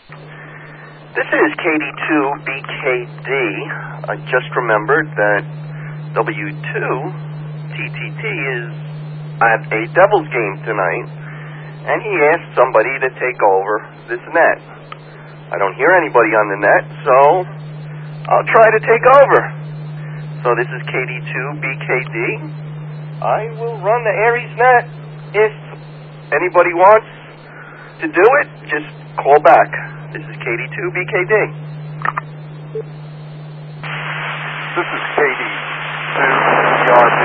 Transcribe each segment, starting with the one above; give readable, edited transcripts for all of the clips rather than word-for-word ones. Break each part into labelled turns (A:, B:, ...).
A: This is KD2BKD. I just remembered that W2TTT is at a Devils game tonight, and he asked somebody to take over this net. I don't hear anybody on the net, so I'll try to take over. So this is KD2BKD. I will run the Aries net. If anybody wants to do it, just call back. This is KD2BKD.
B: This is KD2CRB.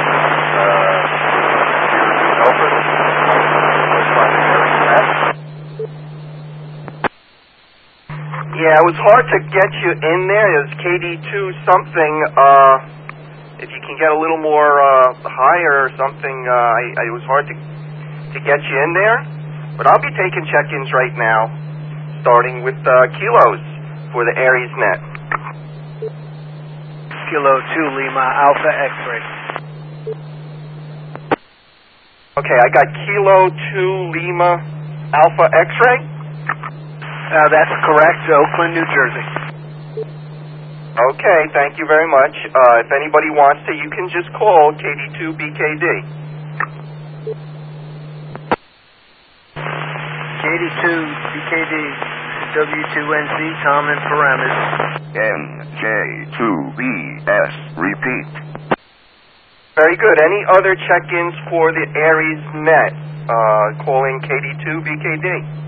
A: Yeah, it was hard to get you in there. It was KD2 something. If you can get a little more higher or something, it was hard to get you in there. But I'll be taking check-ins right now, starting with kilos for the Aries net.
C: Kilo 2 Lima Alpha X-ray.
A: Okay, I got Kilo 2 Lima Alpha X-ray.
C: That's correct, Oakland, New Jersey.
A: Okay, thank you very much. If anybody wants to, you can just call KD2BKD.
C: KD2BKD, W2NC, Tom and Paramus.
D: NJ2BS, repeat.
A: Very good. Any other check-ins for the Aries net? Calling KD2BKD.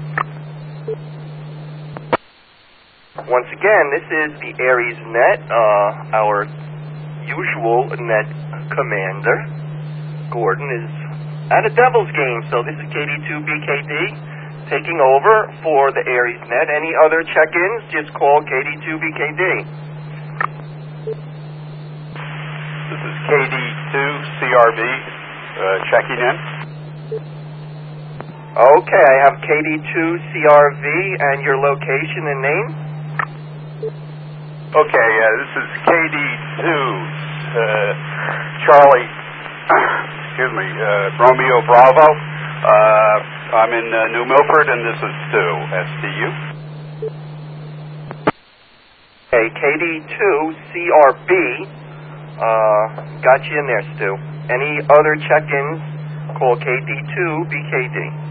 A: Once again, this is the Aries net, our usual net commander. Gordon is at a Devils game, so this is KD2BKD taking over for the Aries net. Any other check-ins, just call KD2BKD.
B: This is KD2CRB, checking in.
A: Okay, I have KD2CRV and your location and name.
B: Okay, this is KD2, Charlie, Romeo Bravo. I'm in New Milford, and this is Stu, STU.
A: Okay, KD2CRB, got you in there, Stu. Any other check-ins, call KD2BKD.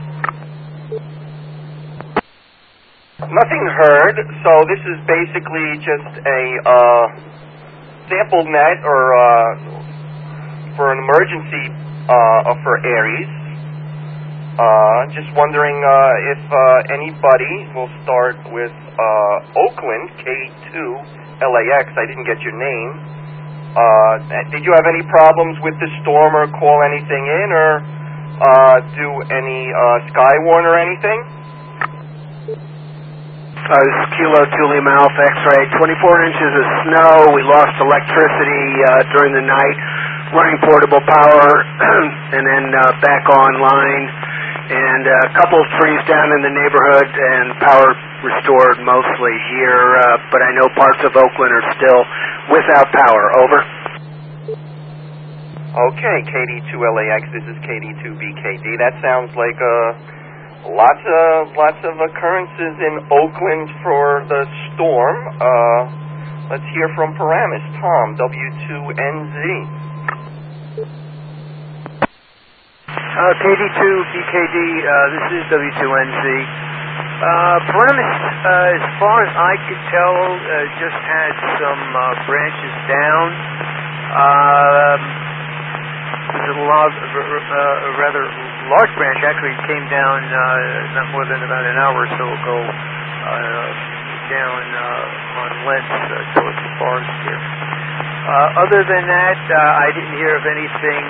A: Nothing heard, so this is basically just a sample net or for an emergency for Aries. Just wondering if anybody will start with Oakland, K2LAX. I didn't get your name. Did you have any problems with the storm or call anything in or do any Skywarn or anything?
C: This is Kilo 2 Lima Alpha X-ray. 24 inches of snow. We lost electricity during the night, running portable power, and then back online. And a couple of trees down in the neighborhood, and power restored mostly here. But I know parts of Oakland are still without power. Over.
A: Okay, KD2LAX. This is KD2BKD. That sounds like lots of occurrences in Oakland for the storm. Let's hear from Paramus. Tom, W2NZ.
C: KD2BKD, this is W2NZ. Paramus, as far as I could tell, just had some branches down. There's a rather large branch actually came down not more than about an hour or so ago down on Lentz towards the forest here. Other than that, I didn't hear of anything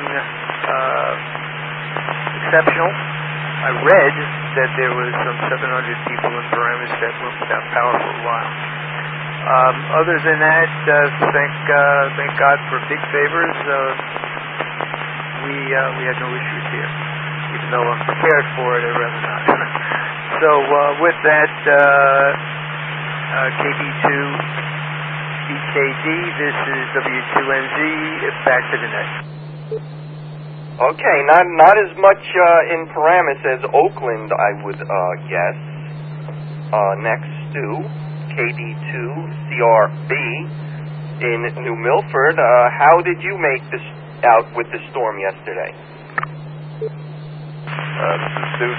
C: exceptional. I read that there was some 700 people in Paramus that went without power for a while. Other than that, thank God for big favors. We had no issues here, even though I'm prepared for it, I'd rather not. So with that, KB2BKD, this is W2NZ, back to the net.
A: Okay, not as much in Paramus as Oakland, I would guess. next to KD2CRB in New Milford. How did you make this out with the storm yesterday?
B: This is Stu,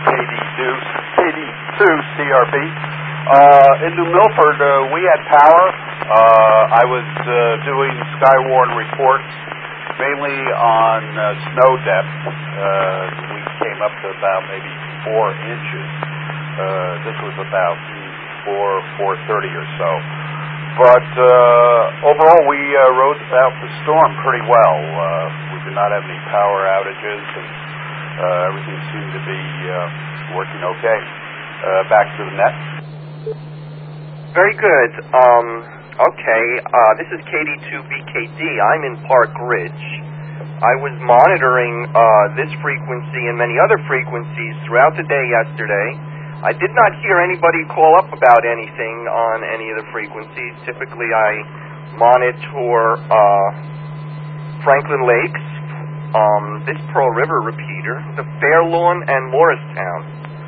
B: KD2CRB. In New Milford, we had power. I was doing Skywarn reports, mainly on snow depth. We came up to about maybe 4 inches. This was about 4:30 or so. But overall, we rode out the storm pretty well. We did not have any power outages, and everything seemed to be working okay. Back to the net.
A: Very good. Okay, this is KD2BKD. I'm in Park Ridge. I was monitoring this frequency and many other frequencies throughout the day yesterday. I did not hear anybody call up about anything on any of the frequencies. Typically, I monitor Franklin Lakes, this Pearl River repeater, the Fairlawn, and Morristown.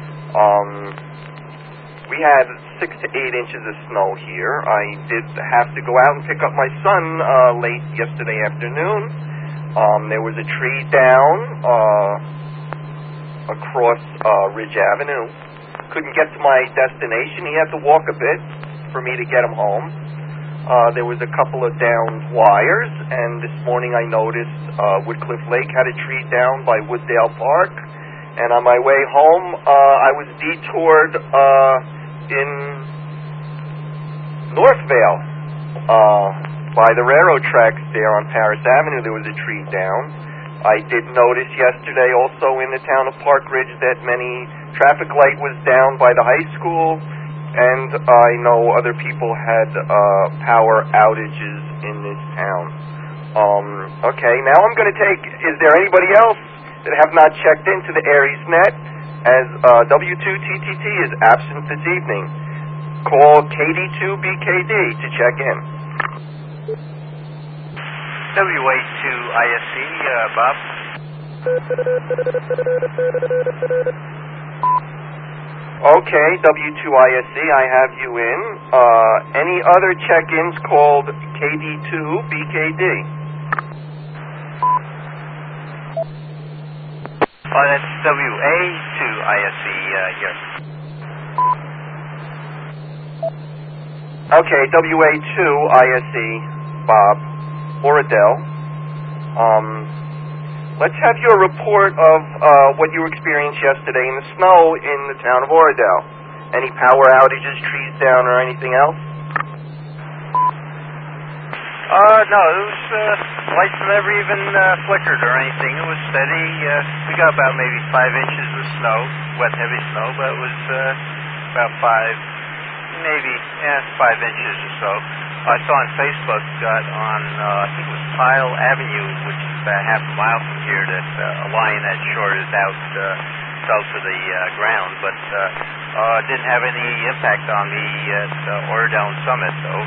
A: We had 6 to 8 inches of snow here. I did have to go out and pick up my son late yesterday afternoon. There was a tree down across Ridge Avenue. Couldn't get to my destination. He had to walk a bit for me to get him home. There was a couple of downed wires, and this morning I noticed Woodcliff Lake had a tree down by Wooddale Park. And on my way home, I was detoured in Northvale by the railroad tracks there on Paris Avenue. There was a tree down. I did notice yesterday also in the town of Park Ridge that many traffic light was down by the high school, and I know other people had power outages in this town. Okay, now I'm going to take, is there anybody else that have not checked into the Aries net, as W2TTT is absent this evening? Call KD2BKD to check in.
E: WA2ISC, Bob.
A: Okay, W2ISC, I have you in. Any other check-ins called KD2BKD?
E: Oh, that's WA2ISC here.
A: Okay, WA2ISC, Bob, Oradell. Let's have your report of what you experienced yesterday in the snow in the town of Oradell. Any power outages, trees down, or anything else?
E: No, it was lights never even flickered or anything. It was steady. We got about maybe 5 inches of snow, wet, heavy snow, but it was about 5 inches or so. I saw on Facebook on, I think it was Pyle Avenue, which is about half a mile from here, that a line had shorted out, fell to the ground, but didn't have any impact on me at Oradell Summit. Over.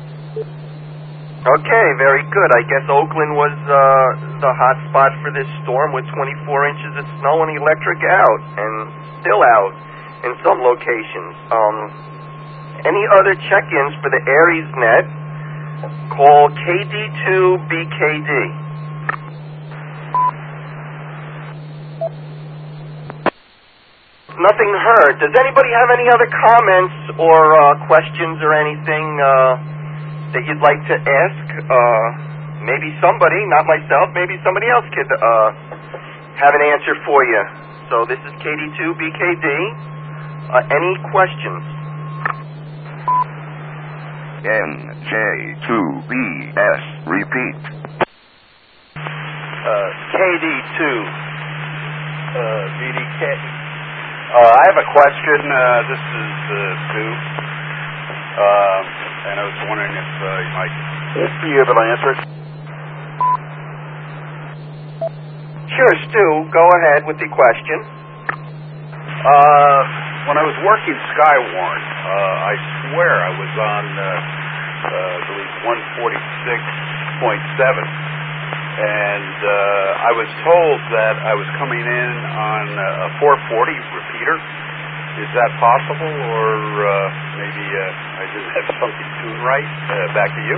A: Okay, very good. I guess Oakland was the hot spot for this storm with 24 inches of snow and electric out, and still out in some locations. Any other check-ins for the Aries net, call KD2BKD. Nothing heard. Does anybody have any other comments or questions or anything that you'd like to ask? Maybe somebody, not myself, maybe somebody else could have an answer for you. So this is KD2BKD. Any questions?
D: NJ2BS, repeat.
B: KD2 BDK. I have a question. This is Stu. And I was wondering if you might be able to answer it.
A: Sure, Stu. Go ahead with the question.
B: When I was working Skywarn, I swear I was on, I believe, 146.7. And I was told that I was coming in on a 440 repeater, Is that possible, or maybe I didn't have something tuned right? Back to you.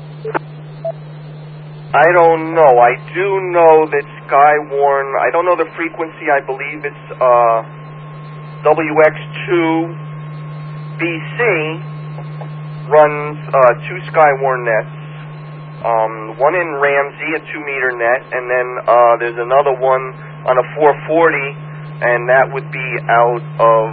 A: I don't know. I do know that Skywarn, I don't know the frequency. I believe it's WX2BC runs two Skywarn nets. One in Ramsey, a 2-meter net, and then there's another one on a 440, and that would be out of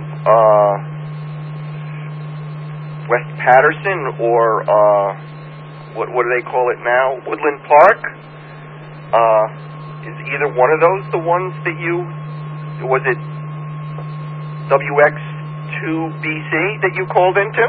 A: West Patterson or what do they call it now? Woodland Park. Is either one of those the ones that was it WX2BC that you called into?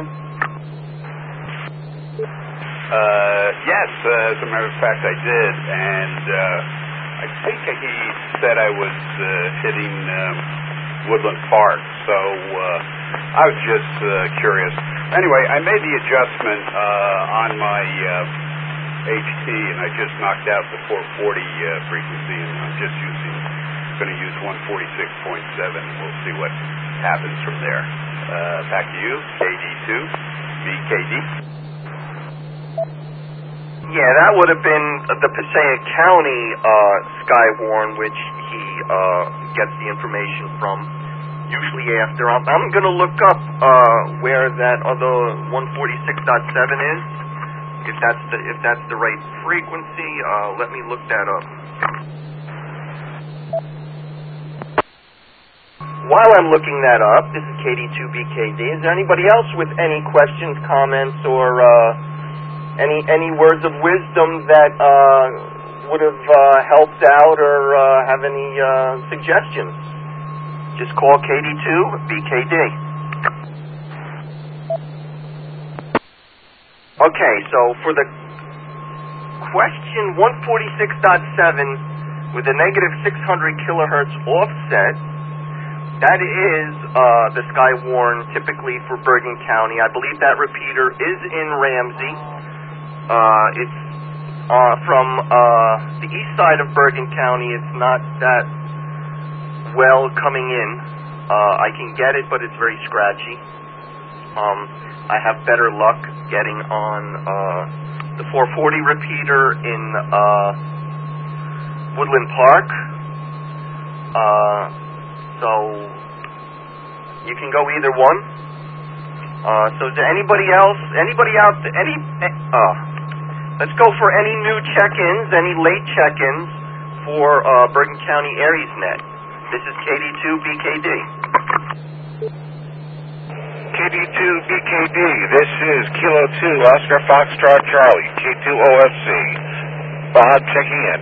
B: Yes, as a matter of fact, I did, and I think he said I was hitting Woodland Park, so I was just curious. Anyway, I made the adjustment on my HT, and I just knocked out the 440 frequency, and I'm just going to use 146.7. We'll see what happens from there. Back to you, KD2, BKD.
A: Yeah, that would have been the Passaic County Skywarn, which he gets the information from, usually after. I'm going to look up where that other 146.7 is, if that's the right frequency. Let me look that up. While I'm looking that up, this is KD2BKD. Is there anybody else with any questions, comments, or any words of wisdom that would have helped out, or have any suggestions? Just call KD2BKD. Okay, so for the question 146.7 with a negative 600 kilohertz offset, that is the Skywarn typically for Bergen County. I believe that repeater is in Ramsey. It's from the east side of Bergen County. It's not that well coming in. I can get it, but it's very scratchy. I have better luck getting on the 440 repeater in Woodland Park. So you can go either one. So is there anybody else? Anybody out there? Let's go for any new check-ins, any late check-ins for Bergen County AriesNet. This is KD2BKD.
D: KD2BKD, this is Kilo 2, Oscar Foxtrot Charlie, K2OFC. Bob checking in.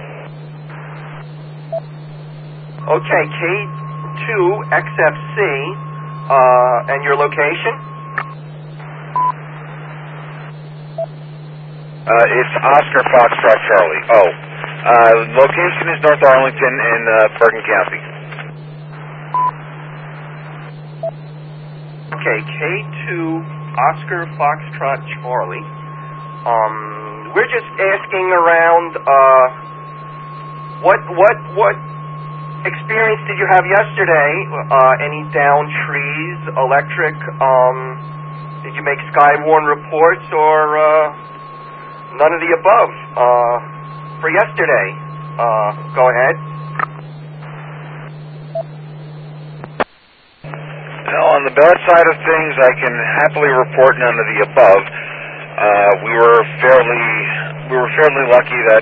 A: Okay, K2XFC, and your location?
D: It's Oscar Foxtrot Charlie. Location is North Arlington in Bergen County.
A: Okay, K2 Oscar Foxtrot Charlie. We're just asking around, what experience did you have yesterday? Any down trees, electric? Did you make Skywarn reports, or none of the above? For yesterday, go ahead.
D: Well, on the bad side of things, I can happily report none of the above. We were fairly lucky that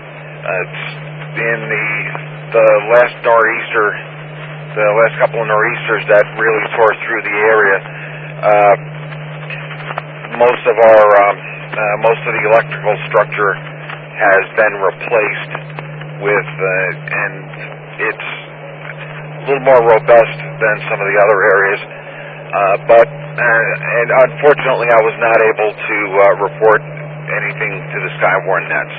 D: in the last nor'easter, the last couple of nor'easters that really tore through the area, most of the electrical structure has been replaced with, and it's a little more robust than some of the other areas. And unfortunately, I was not able to report anything to the Skywarn nets.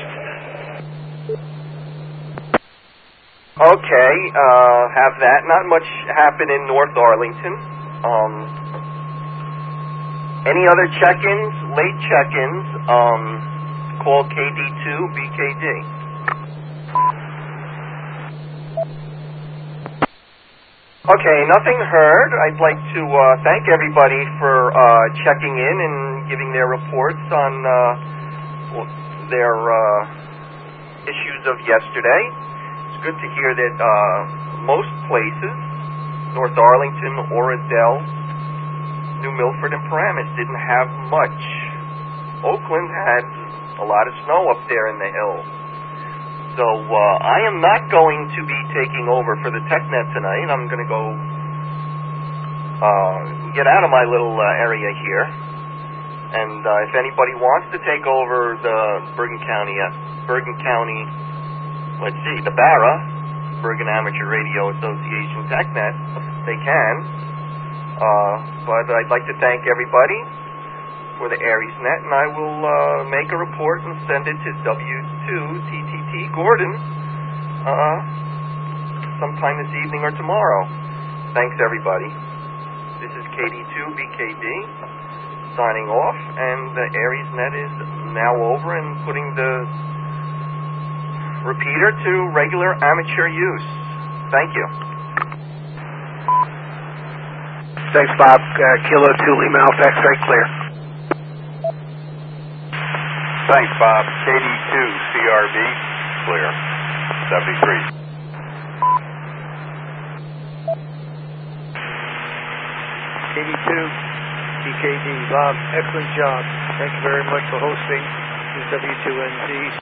A: Okay, have that. Not much happened in North Arlington. Any other check-ins, late check-ins, call KD2BKD. Okay, nothing heard. I'd like to thank everybody for checking in and giving their reports on their issues of yesterday. It's good to hear that most places, North Arlington, Oradell, New Milford, and Paramus, didn't have much. Oakland had a lot of snow up there in the hills. So I am not going to be taking over for the TechNet tonight. I'm going to go get out of my little area here. And if anybody wants to take over the Bergen County, the BARA, Bergen Amateur Radio Association TechNet, they can. But I'd like to thank everybody for the AriesNet, and I will make a report and send it to W2TTT Gordon sometime this evening or tomorrow. Thanks, everybody. This is KD2BKD signing off, and the AriesNet is now over and putting the repeater to regular amateur use. Thank you.
C: Thanks, Bob. Kilo 2 Lima Alpha X-ray clear.
B: Thanks, Bob. KD2 CRB, clear. 73.
F: KD2, BKD. Bob, excellent job. Thank you very much for hosting. This is W2NZ.